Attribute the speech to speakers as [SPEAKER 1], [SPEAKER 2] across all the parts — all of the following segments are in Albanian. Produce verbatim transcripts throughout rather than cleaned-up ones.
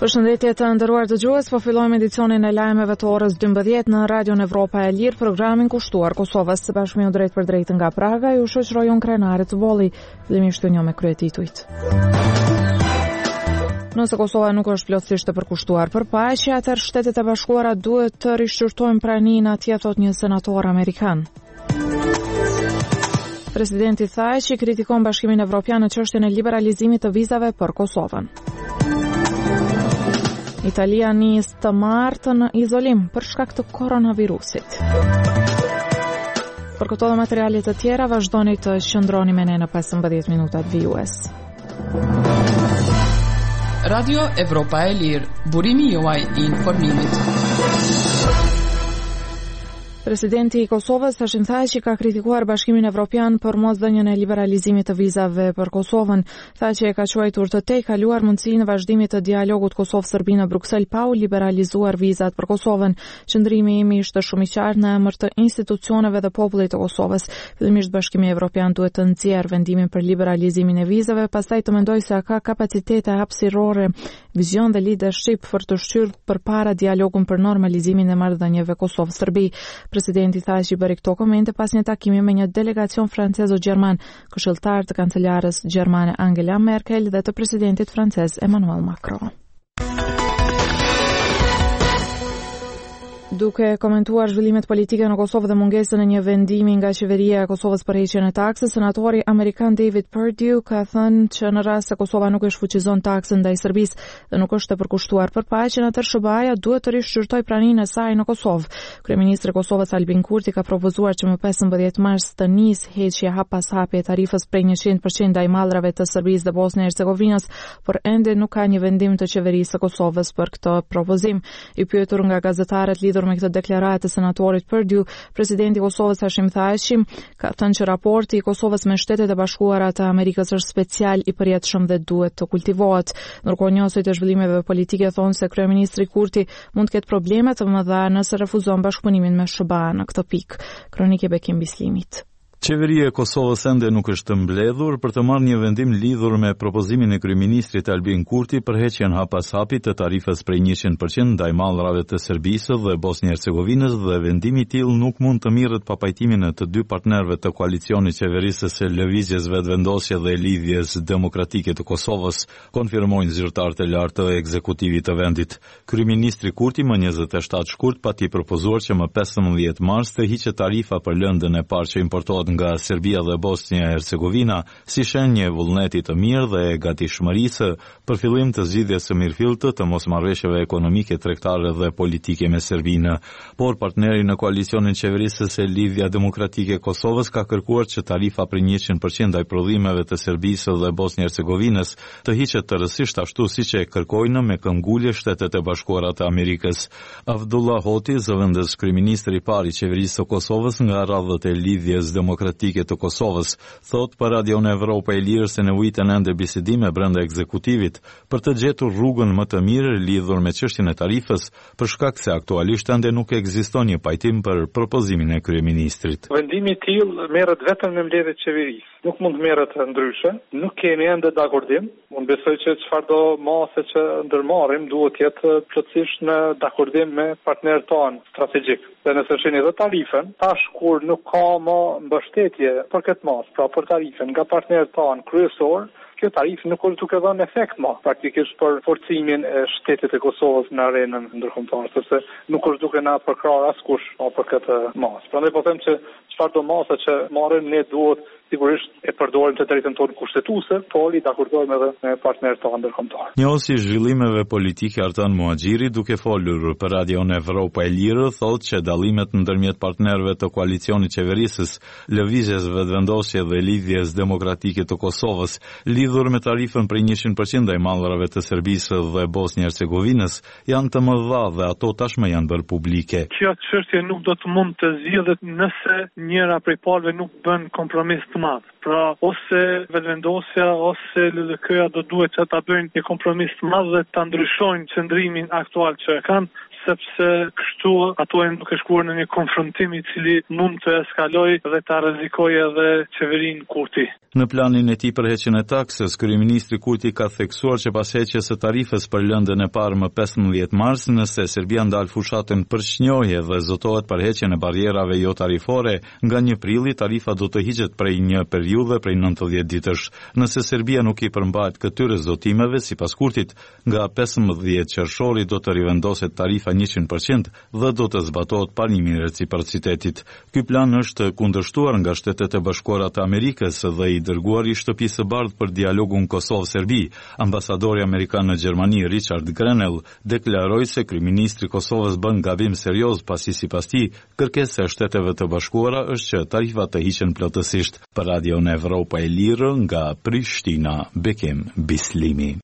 [SPEAKER 1] Përshëndetje të nderuar dëgjues, po fillojmë edicionin e lajmeve të orës dymbëdhjetë në Radion Evropa e Lirë, programin kushtuar Kosovës. Së bashku me ju drejt për drejt nga Praga, ju shoqëroj unë Krenarit të Bolli, fillimisht një me kryetitujt. Nëse Kosova nuk është plotësisht e përkushtuar për paqe, atëherë Shtetet e Bashkuara duhet të rishqyrtojnë praninë atje, thot një senator amerikan. Presidenti tha që kritikon Bashkimin Evropian në çështjen e liberalizimit të vizave për Kosovën. Italia nis të martë në izolim për shkak të koronavirusit. Për këto dhe materialet të tjera, vazhdoni të qëndroni me ne në pesëmbëdhjetë minutat vijues.
[SPEAKER 2] Radio Evropa e Lirë, burimi juaj i informimit.
[SPEAKER 1] Presidenti i Kosovës tashin tha që ka kritikuar Bashkimin Evropian për mosdhënien e liberalizimit të vizave për Kosovën. Tha që e ka quajtur të tejkaluar mundësinë e vazhdimit të dialogut Kosovë-Serbi në Bruksel pa u liberalizuar vizat për Kosovën. Qëndrimi im ishte shumë i qartë në emër të institucioneve dhe popullit të Kosovës. Fillimisht Bashkimi Evropian duhet të nxjerrë vendimin për liberalizimin e vizave, pastaj të mendojë se ka kapacitete hapësirore, vizion dhe leadership për të shqyrë përpara dialogun për normalizimin e marrëdhënieve Kosovë-Serbi. Presidenti tha që bëri këto komente pas një takimi me një delegacion francezo-gjerman, këshilltar të kancelarës gjermane Angela Merkel dhe të presidentit francez Emmanuel Macron. Duke komentuar zhvillimet politike në Kosovë dhe mungesën e një vendimi nga qeveria e Kosovës për heqjen e taksës, senatori amerikan David Perdue ka thënë që në rast se Kosova nuk e shfuqizon taksën ndaj Serbisë dhe nuk është e përkushtuar për paqen, atëherë S B A-ja duhet të rishqyrtojë praninë e saj në Kosovë. Kryeministri i Kosovës Albin Kurti ka propozuar që më pesëmbëdhjetë mars të nisë heqja hap pas hapi e tarifës prej njëqind përqind ndaj mallrave të Serbisë dhe Bosnjë e Hercegovinës, por ende nuk ka një vendim të qeverisë së Kosovës për këtë propozim. I pyetur nga gazetarët lidhur me këtë deklaratë të senatorit Perdue, presidenti i Kosovës Hashim Thaçi ka thënë që raporti i Kosovës me Shtetet e Bashkuara të Amerikës është special, i përjetshëm dhe duhet të kultivohet. Ndërkohë njësoj të zhvillimeve politike thonë se kryeministri Kurti mund të ketë probleme të mëdha nëse refuzon bashkëpunimin me S B A në këtë pikë. Kronike Bekim Bislimit.
[SPEAKER 3] Qeveria e Kosovës ende nuk është mbledhur për të marrë një vendim lidhur me propozimin e kryeministrit Albin Kurti për heqjen hap pas hapi të tarifës prej njëqind përqind ndaj mallrave të Serbisë dhe Bosnjë Hercegovinës, dhe vendimi i tillë nuk mund të mirret pa pajtimin e të dy partnerëve të koalicionit qeverisë së Lëvizjes Vetëvendosje dhe Lidhjes Demokratike të Kosovës, konfirmojnë zyrtarët e lartë të ekzekutivit të vendit. Kryeministri Kurti më njëzet e shtatë shkurt pati propozuar që më pesëmbëdhjetë mars të hiqet tarifa për lëndën e parë që importohet nga Serbia dhe Bosnja e Hercegovina si shenjë vullneti të mirë dhe e gatishmërisë për fillim të zgjidhjes së mirëfillte të mosmarrëveshjeve ekonomike, tregtare dhe politike me Serbinë. Por partneri në koalicionin qeverisë së Lidhja Demokratike e Kosovës ka kërkuar që tarifa për njëqind përqind ndaj prodhimeve të Serbisë dhe Bosnjë e Hercegovinës të hiqet tërësisht ashtu siç e kërkojnë me këmbgulje Shtetet e Bashkuara të Amerikës. Abdullah Hoti, zëvendës kryeministri i parë i qeverisë së Kosovës nga radhët e Lidhjes Demokratike të Kosovës, thot për Radion Evropa e Lirë se nevojiten ende bisedime brenda ekzekutivit për të gjetur rrugën më të mirë lidhur me çështjen e tarifës, për shkak se aktualisht ende nuk ekziston një pajtim për propozimin e kryeministrit.
[SPEAKER 4] Vendimi i tillë merret vetëm në mbledhjet e qeverisë. Nuk mund të merret ndryshe. Nuk kemi ende dakordim. Unë besoj që çfarëdo mase që ndërmarrim duhet të jetë plotësisht në dakordim me partnerët tanë strategjik. Dhe nëse shihni edhe tarifën, tash kur nuk ka më mbështetje për këtë mas, pra për tarifën nga partnerët tanë kryesor, kjo tarifë nuk është duke dhënë efekt më praktikisht për forcimin e shtetit e Kosovës në arenën ndërkombëtare, sepse nuk është duke na përkrahur askush për këtë mas. Prandaj po them që çfarëdo mase që marrim ne duhet sigurisht e përdorim të drejtën tonë kushtetuese, por i dakordojmë edhe me partnerët tonë ndërkombëtar.
[SPEAKER 3] Njësi zhvillimeve politike Artan Muhaxhiri, duke folur për Radion Evropa e Lirë, thotë që dallimet ndërmjet partnerëve të koalicionit qeverisës, Lëvizjes Vetëvendosje dhe Lidhjes Demokratike të Kosovës, lidhur me tarifën prej njëqind përqind ndaj mallrave të Serbisë dhe Bosnjë Hercegovinës, janë të mëdha dhe ato tashmë janë bërë publike.
[SPEAKER 5] Kjo çështje nuk do të mund të zgjidhet nëse njëra prej palëve nuk bën kompromis të madh. Pra, ose vetëvendosja ose L L K-ja do duhet që ta bëjnë një kompromis të madh dhe ta ndryshojnë qëndrimin aktual që kanë, sepse kështu ato e nuk e shkuar në një konfrontim i cili mund të eskaloj dhe ta rrezikojë edhe qeverinë Kurti.
[SPEAKER 3] Në planin e tij për heqjen e taksës, kryeministri Kurti ka theksuar që pas heqjes së tarifës për lëndën e parë më pesëmbëdhjetë mars, nëse Serbia ndal fushatën për çnjohje dhe zotohet për heqjen e barrierave jo tarifore, nga një prilli tarifa do të hiqet prej një periudhe prej nëntëdhjetë ditësh. Nëse Serbia nuk i përmbahet këtyre zotimeve, sipas Kurtit, nga pesëmbëdhjetë qershori do të rivendoset tarifa njëqind përqind dhe do të zbatohet parimi i reciprocitetit. Ky plan është kundërshtuar nga Shtetet e Bashkuara të Amerikës dhe i dërguar i Shtëpisë së Bardhë për dialogun Kosovë-Serbi. Ambasadori amerikan në Gjermani Richard Grenell deklaroi se kryeministri i Kosovës bën gabim serioz pasi sipas tij kërkesa e Shteteve të Bashkuara është që tarifat të hiqen plotësisht. Për Radion Evropa e Lirë nga Prishtina, Bekim Bislimi.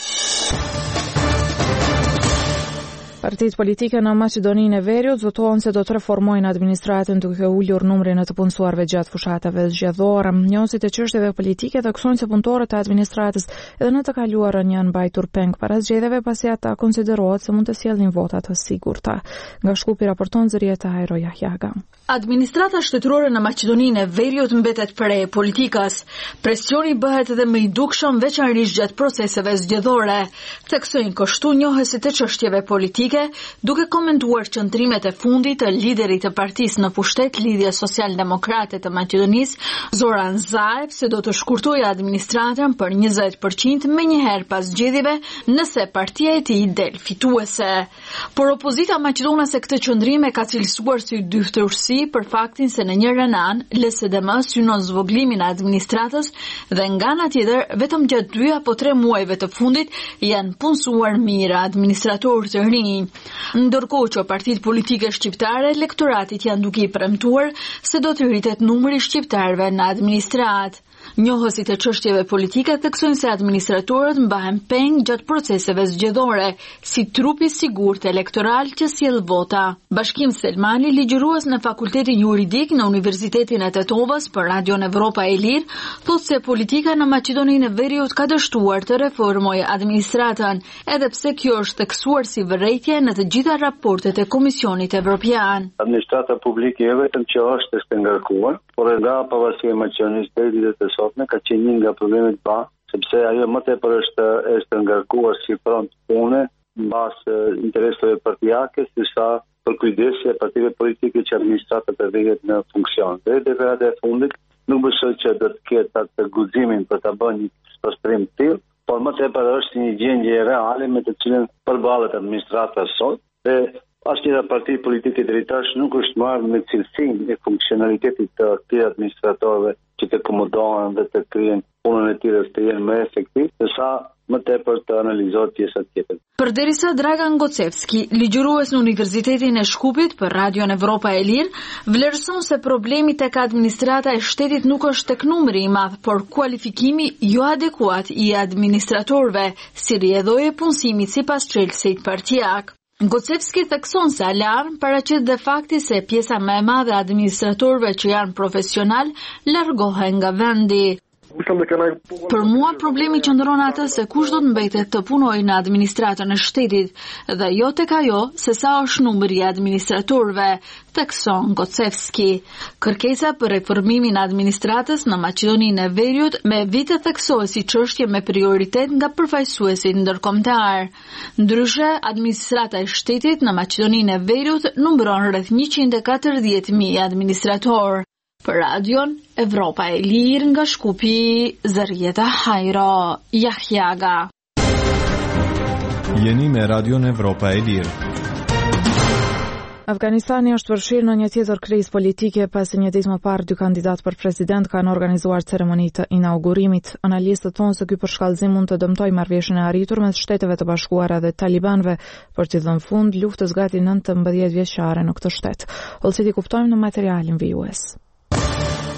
[SPEAKER 1] Partitë politike në Maqedoninë e Veriut votuan se do të reformojnë administratën duke ulur numrin e të punësuarve gjatë fushatave zgjedhore. Njohësit e çështjeve politike theksojnë se punëtorët e administratës edhe në të kaluarën janë mbajtur peng para zgjedhjeve pasi ata konsiderohet se mund të sjellin vota të sigurta. Nga Shkupi raporton Zërieta Hajro Jahjaga.
[SPEAKER 6] Administrata shtetërore në Maqedoninë e Veriut mbetet pre e politikës. Presioni bëhet edhe më i dukshëm veçanërisht gjatë proceseve zgjedhore, theksojnë kështu njohësit e çështjeve politike, duke komentuar qëndrimet e fundit të liderit të partisë në pushtet Lidhja Social-Demokrate të Maqedonisë, Zoran Zaev, se do të shkurtojë administratën për njëzet përqind me njëherë pas zgjedhjeve nëse partia e tij del fituese. Por opozita maqedonase këtë qëndrim e ka cilësuar si dyftërsi për faktin se në njërin anë L S D M synon zvoglimin e administratës dhe nga ana tjetër vetëm gjatë dy apo tre muajve të fundit janë punësuar mirë administratorë të rinj. Ndërkohë që partitë politike shqiptare, elektoratit janë duke i premtuar se do të rritet numri i shqiptarëve në administratë. Njohësit e çështjeve politike theksojnë se administratorët mbahen peng gjatë proceseve zgjedhore, si trupi sigurt elektoral që sjell vota. Bashkim Selmani, ligjërues në Fakultetin Juridik në Universitetin e Tetovës për Radion Evropa e Lirë, thotë se politika në Maqedoninë e Veriut ka dështuar të reformojë administratën, edhe pse kjo është theksuar si vërejtje në të gjitha raportet e Komisionit Evropian.
[SPEAKER 7] Administrata publike jo vetëm që është të ngarkuar, por edhe pavarësia e Maqedonisë deri ditë të sotme ka qenë një nga problemet pa, sepse ajo më tepër është është ngarkuar si front pune mbas interesave partijake, sesa për kujdesje e partive politike që administrata të vëhet në funksion. Dhe deklarata e fundit nuk besoj që do të ketë atë guximin për ta bënë një pastrim të tillë, por më tepër është një gjendje reale me të cilën përballet administrata sot dhe asnjë parti politike drejtash nuk është marrë me cilësinë e funksionalitetit të këtyre administratorëve që të komodohen dhe të kryejnë punën e tyre të jenë më efektiv, sesa më tepër të analizohet pjesa tjetër.
[SPEAKER 6] Përderisa Dragan Gocevski, ligjërues në Universitetin e Shkupit për Radion Evropa e Lirë, vlerëson se problemi tek administrata e shtetit nuk është tek numri i madh, por kualifikimi jo adekuat i administratorëve, si rrjedhoi e punësimit sipas çelësit partijak. Gocevski thekson se alarm paraqet dhe fakti se pjesa më e madhe e administratorëve që janë profesional largohen nga vendi. Për mua problemi qëndron atë se kush do të mbetet të punojë në administratën e shtetit dhe jo tek ajo se sa është numri i administratorëve, thekson Gocevski. Kërkesa për reformimin e administratës në Maqedoninë e Veriut me vite theksohet si çështje me prioritet nga përfaqësuesit ndërkombëtar. Ndryshe, administrata e shtetit në Maqedoninë e Veriut numëron rreth njëqind e katërdhjetë mijë administratorë. Për Radion Evropa e Lirë nga Shkupi, Zërieta Hajro Jahjaga.
[SPEAKER 8] Jeni me Radion Evropa e Lirë.
[SPEAKER 1] Afganistani është përfshirë në një tjetër krizë politike pasi një ditë më parë dy kandidatë për president kanë organizuar ceremoni të inaugurimit. Analistët thonë se ky përshkallëzim mund të dëmtojë marrëveshjen e arritur mes Shteteve të Bashkuara dhe talibanëve për të dhënë fund luftës gati nëntëmbëdhjetë vjeçare në këtë shtet. Hollësi kuptojmë në materialin vijues.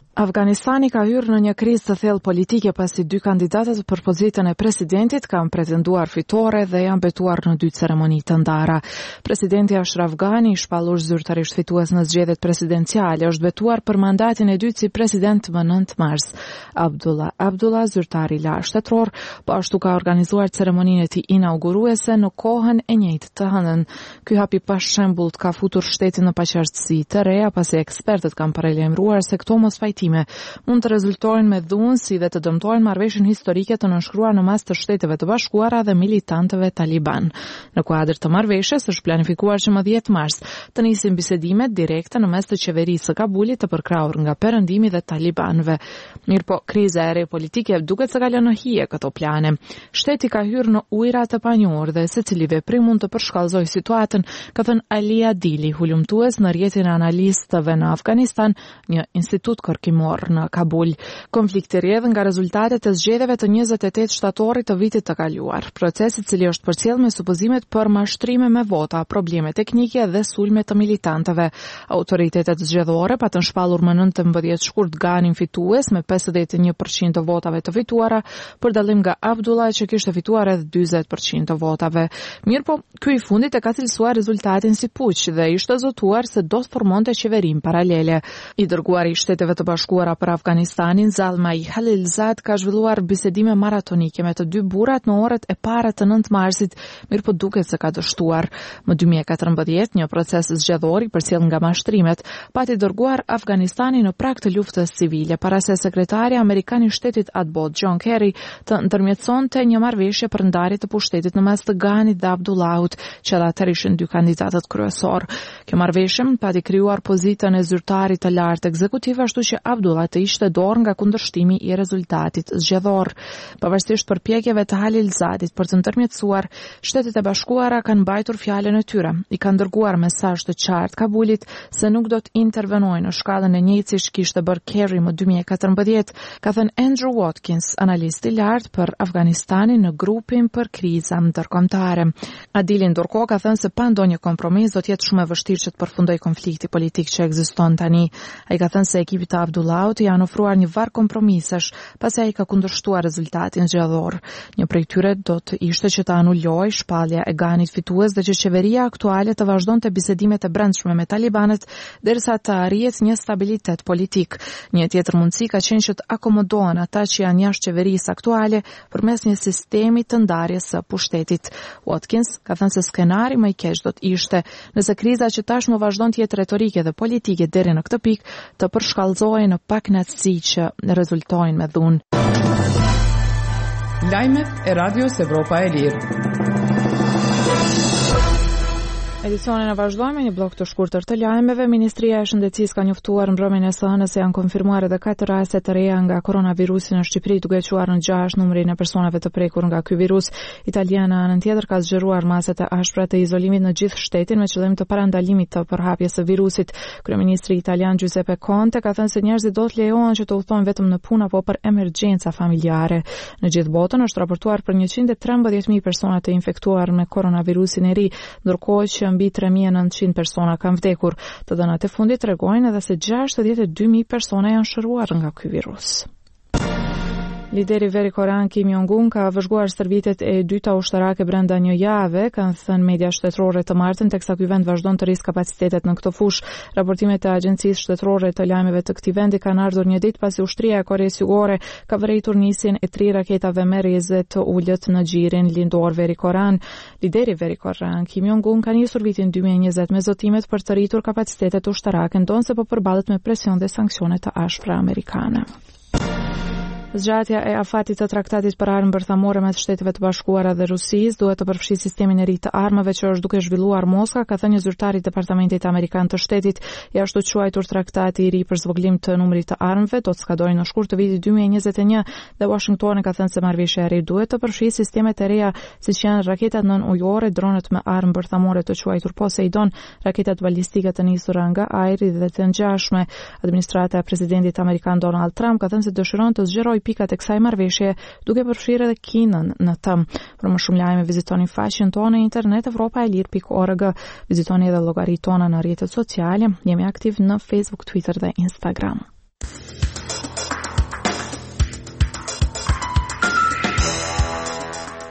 [SPEAKER 1] Afganistani ka hyrë në një krizë të thellë politike pasi dy kandidatët për pozitën e presidentit kanë pretenduar fitore dhe janë betuar në dy ceremoni të ndara. Presidenti Ashraf Ghani, shpallur zyrtarisht fitues në zgjedhjet presidenciale, është betuar për mandatin e dytë si president më nëntë mars. Abdullah Abdullah, zyrtari i lartë shtetror, po ashtu ka organizuar ceremoninë e tij inauguruese në kohën e njëjtë të hënën. Ky hap i pashembull ka futur shtetin në paqartësi të reja pasi ekspertët kanë paralajmëruar se këto mosfajtime mund të rezultojnë me dhunësi dhe të dëmtojnë marrëveshjen historike të nënshkruar në mes të Shteteve të Bashkuara dhe militantëve taliban. Në kuadër të marrëveshjes është planifikuar që më dhjetë mars të nisin bisedimet direkte në mes të qeverisë së Kabulit të përkrahur nga perëndimi dhe talibanëve. Mirpo kriza e re politike duket se ka lënë në hije këto plane. Shteti ka hyrë në ujëra të panjohur dhe secili veprim mund të përshkallëzojë situatën, ka thënë Ali Adili, hulumtues në rrjetin e analistëve në Afganistan, një institut kërkim në Kabul. Konflikti rrjedh nga rezultatet e zgjedhjeve të njëzet e tetë shtatorit të vitit të kaluar. Procesi i cili është përcjell me supozimet për mashtrime me vota, probleme teknike dhe sulme të militantëve. Autoritetet zgjedhore patën shpallur më nëntëmbëdhjetë shkurt Ghanin fitues me pesëdhjetë e një përqind të votave të fituara, për dallim nga Abdullah që kishte fituar edhe dyzet përqind të votave. Mirpo, ky i fundit e ka cilësuar rezultatin si puq dhe ishte zotuar se do të formonte qeverim paralele. I dërguari i Shteteve të Bashkuara për Afganistanin, Zalmay Khalilzad, ka zhvilluar bisedime maratonike me të dy burrat në orët e para të nëntë marsit, mirë po duket se ka dështuar. Më dy mijë e katërmbëdhjetë, një proces zgjedhor i përcjell nga mashtrimet pati dërguar Afganistanin në prag të luftës civile, para se sekretari amerikan i shtetit atbot John Kerry të ndërmjetësonte një marrëveshje për ndarje të pushtetit në mes të Ghanit dhe Abdullahut, që atëherë ishin dy kandidatët kryesor. Kjo marrëveshje pati krijuar pozitën e zyrtarit të lartë ekzekutiv, ashtu që Abdullah të ishte dorë nga kundërshtimi i rezultatit zgjedhor. Pavarësisht përpjekjeve të Khalilzadit për të ndërmjetësuar, Shtetet e Bashkuara kanë mbajtur fjalën e tyre. I kanë dërguar mesazh të qartë Kabulit se nuk do të intervenojnë në shkallën e njëjtë siç kishte bërë Kerry më dy mijë e katërmbëdhjetë, ka thënë Andrew Watkins, analist i lartë për Afganistanin në grupin për kriza ndërkombëtare. Adili ndërkohë ka thënë se pa ndonjë kompromis do të jetë shumë e vështirë që të përfundojë konflikti politik që ekziston tani. Ai ka thënë se ekipi të Abdullahut janë ofruar një varg kompromisesh pasi ai ka kundërshtuar rezultatin zgjedhor. Një prej tyre do të ishte që të anulojë shpallja e Ghanit fitues dhe që qeveria aktuale të vazhdonte bisedimet e brendshme me talibanët derisa të arrihet një stabilitet politik. Një tjetër mundësi ka qenë që të akomodohen ata që janë jashtë qeverisë aktuale përmes një sistemi të ndarjes së pushtetit. Watkins ka thënë se skenari më i keq do të ishte nëse kriza që tashmë vazhdon të jetë retorike dhe politike deri në këtë pikë të përshkallëzohej në pakënaqësi që rezultojnë me dhunë.
[SPEAKER 2] Lajmet e Radios Evropa e Lirë.
[SPEAKER 1] Edicionin e vazhdojmë me një blok të shkurtër të lajmeve. Ministria e Shëndetësisë ka njoftuar mbrëmjen e së hënës se janë konfirmuar edhe katër raste të reja nga koronavirusi në Shqipëri, duke quar në gjashtë numrin e personave të prekur nga ky virus. Italia në anën tjetër ka zgjeruar maset e ashpra të izolimit në gjithë shtetin me qëllim të parandalimit të përhapjes së virusit. Kryeministri italian Giuseppe Conte ka thënë se njerëzit do të lejohen që të udhtojnë vetëm në punë apo për emergjenca familjare. Në gjithë botën është raportuar për njëqind e trembëdhjetë mijë persona të infektuar me koronavirusin e ri, ndërkohë që mbi tre mijë e nëntëqind persona kanë vdekur. Të dhënat e fundit tregojnë edhe se gjashtëdhjetë e dy mijë persona janë shëruar nga ky virus. Lideri veri korean Kim Jong-un ka vëzhguar stërvitjet e dyta ushtarake brenda një jave, kanë thënë media shtetërore të martën, teksa ky vend vazhdon të rrisë kapacitetet në këtë fushë. Raportimet e Agjencisë Shtetërore të Lajmeve të këtij vendi kanë ardhur një ditë pasi ushtria e Koreas Jugore ka vërejtur nisjen e tri raketave me rrezë të ulët në xhirin lindor veri korean. Lideri veri korean Kim Jong-un ka nisur vitin dy mijë e njëzet me zotimet për të rritur kapacitetet ushtarake, ndonse po përballet me presion dhe sanksione të ashpra amerikane. Zgjatja e afatit të traktatit për armë bërthamore mes Shteteve të Bashkuara dhe Rusisë duhet të përfshijë sistemin e ri të armëve që është duke zhvilluar Moska, ka thënë një zyrtar i Departamentit Amerikan të Shtetit. I ashtu quajtur traktati i ri për zvogëlim të numrit të armëve do të skadojë në shkurt të vitit dy mijë e njëzet e një dhe Washingtoni ka thënë se marrëveshja e re duhet të përfshijë sistemet e reja siç janë raketat nën-ujore, dronët me armë bërthamore të quajtur Poseidon, raketat balistike të nisura nga ajri dhe të ngjashme. Administrata e presidentit amerikan Donald Trump ka thënë se dëshiron të zgjerojë pikat e kësaj marrëveshje, duke përfshirë edhe Kinën në të. Për më shumë lajme vizitoni faqen tonë në internet evropa e lirë pikë org. Vizitoni edhe llogaritë tona në rrjetet sociale. Jemi aktiv në Facebook, Twitter dhe Instagram.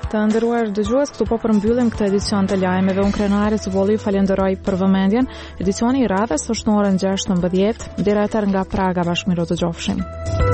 [SPEAKER 1] Të nderuar dëgjues, këtu po përmbyllim këtë edicion të lajmeve. Unë Krenari Cubulli falenderoj për vëmendjen. Edicioni i radhës është në orën gjashtëmbëdhjetë. Deri atëherë nga Praga bashkëmirë të dëgjofshim.